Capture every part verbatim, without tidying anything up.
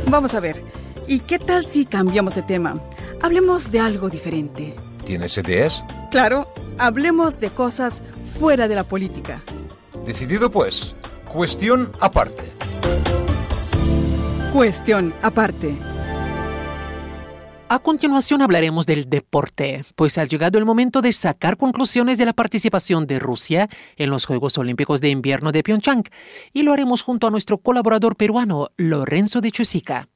Vamos a ver. ¿Y qué tal si cambiamos de tema? Hablemos de algo diferente. ¿Tienes ideas? Claro, hablemos de cosas fuera de la política. Decidido pues. Cuestión aparte. Cuestión aparte. A continuación hablaremos del deporte, pues ha llegado el momento de sacar conclusiones de la participación de Rusia en los Juegos Olímpicos de Invierno de Pyeongchang, y lo haremos junto a nuestro colaborador peruano, Lorenzo de Chusica.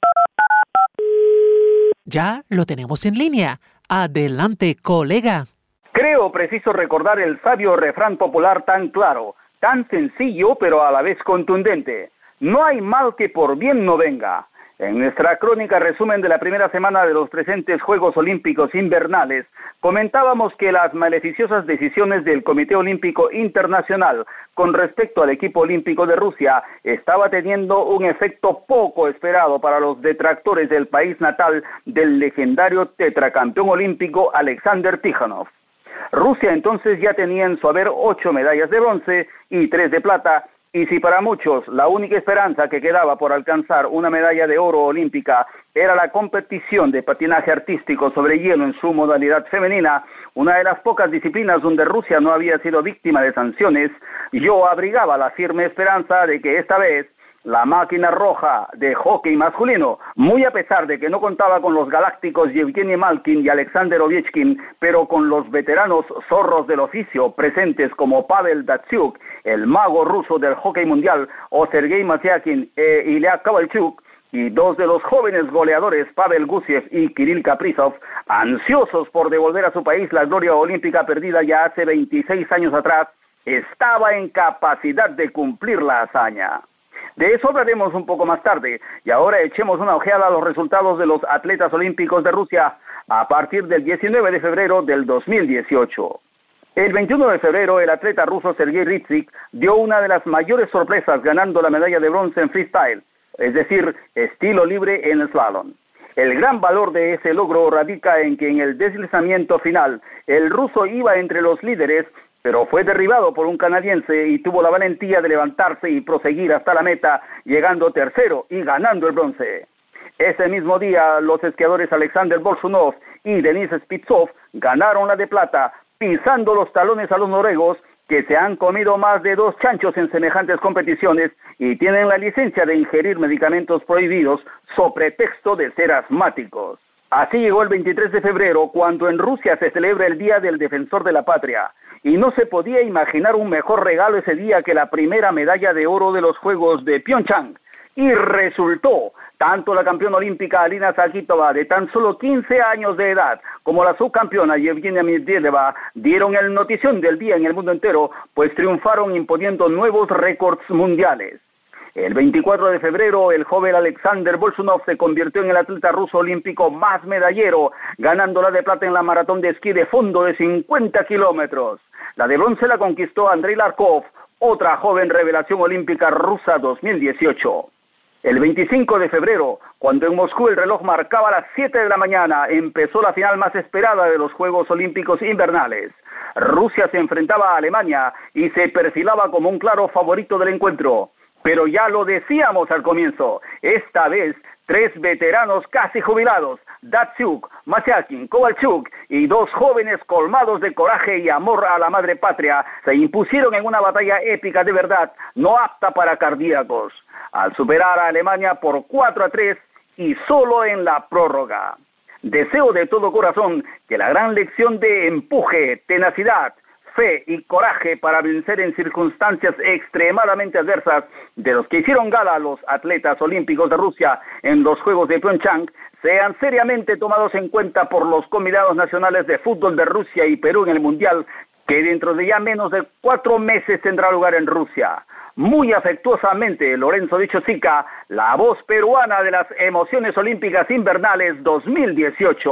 Ya lo tenemos en línea. Adelante, colega. Creo preciso recordar el sabio refrán popular tan claro, tan sencillo pero a la vez contundente. No hay mal que por bien no venga. En nuestra crónica resumen de la primera semana de los presentes Juegos Olímpicos Invernales, comentábamos que las maleficiosas decisiones del Comité Olímpico Internacional con respecto al equipo olímpico de Rusia estaba teniendo un efecto poco esperado para los detractores del país natal del legendario tetracampeón olímpico Alexander Tikhonov. Rusia entonces ya tenía en su haber ocho medallas de bronce y tres de plata, y si para muchos la única esperanza que quedaba por alcanzar una medalla de oro olímpica era la competición de patinaje artístico sobre hielo en su modalidad femenina, una de las pocas disciplinas donde Rusia no había sido víctima de sanciones, yo abrigaba la firme esperanza de que esta vez la máquina roja de hockey masculino, muy a pesar de que no contaba con los galácticos Yevgeny Malkin y Alexander Ovechkin, pero con los veteranos zorros del oficio presentes como Pavel Datsyuk, el mago ruso del hockey mundial, o Sergei Matyakin e Ilya Kovalchuk, y dos de los jóvenes goleadores Pavel Gusiev y Kirill Kaprizov, ansiosos por devolver a su país la gloria olímpica perdida ya hace veintiséis años atrás, estaba en capacidad de cumplir la hazaña. De eso hablaremos un poco más tarde, y ahora echemos una ojeada a los resultados de los atletas olímpicos de Rusia a partir del diecinueve de febrero del dos mil dieciocho. El veintiuno de febrero, el atleta ruso Sergei Ritzik dio una de las mayores sorpresas ganando la medalla de bronce en freestyle, es decir, estilo libre en slalom. El gran valor de ese logro radica en que en el deslizamiento final, el ruso iba entre los líderes, pero fue derribado por un canadiense y tuvo la valentía de levantarse y proseguir hasta la meta, llegando tercero y ganando el bronce. Ese mismo día, los esquiadores Alexander Bolshunov y Denis Spitsov ganaron la de plata, pisando los talones a los noruegos, que se han comido más de dos chanchos en semejantes competiciones y tienen la licencia de ingerir medicamentos prohibidos so pretexto de ser asmáticos. Así llegó el veintitrés de febrero, cuando en Rusia se celebra el Día del Defensor de la Patria, y no se podía imaginar un mejor regalo ese día que la primera medalla de oro de los Juegos de Pyeongchang. Y resultó, tanto la campeona olímpica Alina Zakitova, de tan solo quince años de edad, como la subcampeona Yevgenia Medvedeva dieron el notición del día en el mundo entero, pues triunfaron imponiendo nuevos récords mundiales. El veinticuatro de febrero, el joven Alexander Bolshunov se convirtió en el atleta ruso olímpico más medallero, ganando la de plata en la maratón de esquí de fondo de cincuenta kilómetros. La de bronce la conquistó Andrei Larkov, otra joven revelación olímpica rusa dos mil dieciocho. El veinticinco de febrero, cuando en Moscú el reloj marcaba las siete de la mañana, empezó la final más esperada de los Juegos Olímpicos Invernales. Rusia se enfrentaba a Alemania y se perfilaba como un claro favorito del encuentro. Pero ya lo decíamos al comienzo, esta vez tres veteranos casi jubilados, Datsyuk, Matyakin, Kovalchuk y dos jóvenes colmados de coraje y amor a la madre patria, se impusieron en una batalla épica de verdad, no apta para cardíacos, al superar a Alemania por cuatro a tres y solo en la prórroga. Deseo de todo corazón que la gran lección de empuje, tenacidad, fe y coraje para vencer en circunstancias extremadamente adversas de los que hicieron gala los atletas olímpicos de Rusia en los Juegos de Pyeongchang sean seriamente tomados en cuenta por los combinados nacionales de fútbol de Rusia y Perú en el Mundial, que dentro de ya menos de cuatro meses tendrá lugar en Rusia. Muy afectuosamente, Lorenzo de Chusica, la voz peruana de las emociones olímpicas invernales dos mil dieciocho.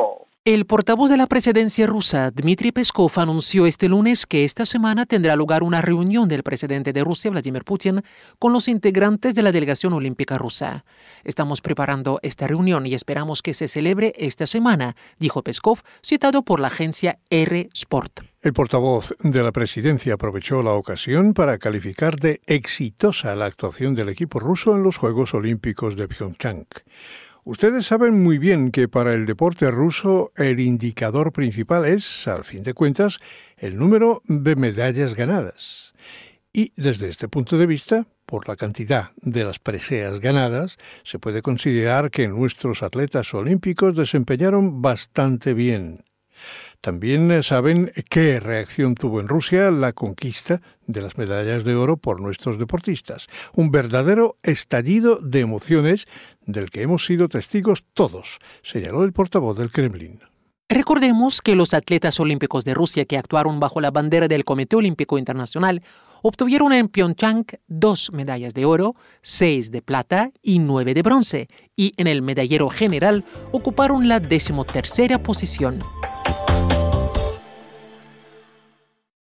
El portavoz de la presidencia rusa, Dmitry Peskov, anunció este lunes que esta semana tendrá lugar una reunión del presidente de Rusia, Vladimir Putin, con los integrantes de la delegación olímpica rusa. Estamos preparando esta reunión y esperamos que se celebre esta semana, dijo Peskov, citado por la agencia R Sport. El portavoz de la presidencia aprovechó la ocasión para calificar de exitosa la actuación del equipo ruso en los Juegos Olímpicos de Pyeongchang. Ustedes saben muy bien que para el deporte ruso el indicador principal es, al fin de cuentas, el número de medallas ganadas. Y desde este punto de vista, por la cantidad de las preseas ganadas, se puede considerar que nuestros atletas olímpicos desempeñaron bastante bien. También saben qué reacción tuvo en Rusia la conquista de las medallas de oro por nuestros deportistas. Un verdadero estallido de emociones del que hemos sido testigos todos, señaló el portavoz del Kremlin. Recordemos que los atletas olímpicos de Rusia que actuaron bajo la bandera del Comité Olímpico Internacional obtuvieron en Pyeongchang dos medallas de oro, seis de plata y nueve de bronce, y en el medallero general ocuparon la decimotercera posición.